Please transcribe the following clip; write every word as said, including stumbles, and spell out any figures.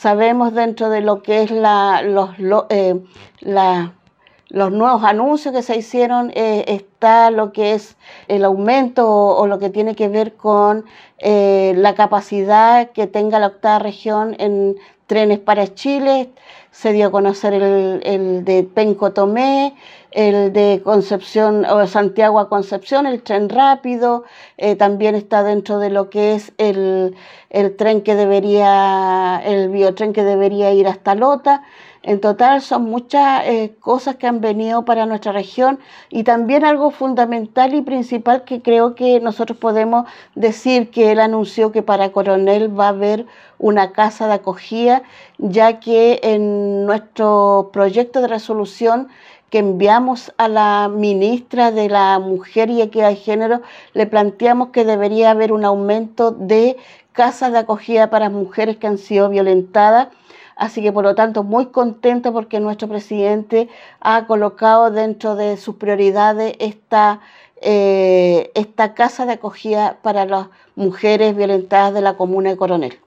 Sabemos dentro de lo que es la, los, lo, eh, la, los nuevos anuncios que se hicieron, eh, está lo que es el aumento o, o lo que tiene que ver con eh, la capacidad que tenga la octava región en trenes para Chile. Se dio a conocer el, el de Penco Tomé, el de Concepción o Santiago a Concepción, el tren rápido, eh, también está dentro de lo que es el, el tren que debería, el biotren que debería ir hasta Lota. En total son muchas eh, cosas que han venido para nuestra región, y también algo fundamental y principal que creo que nosotros podemos decir, que él anunció que para Coronel va a haber una casa de acogida, ya que en nuestro proyecto de resolución que enviamos a la ministra de la Mujer y Equidad de Género, le planteamos que debería haber un aumento de casas de acogida para mujeres que han sido violentadas. Así que, por lo tanto, muy contenta porque nuestro presidente ha colocado dentro de sus prioridades esta, eh, esta casa de acogida para las mujeres violentadas de la comuna de Coronel.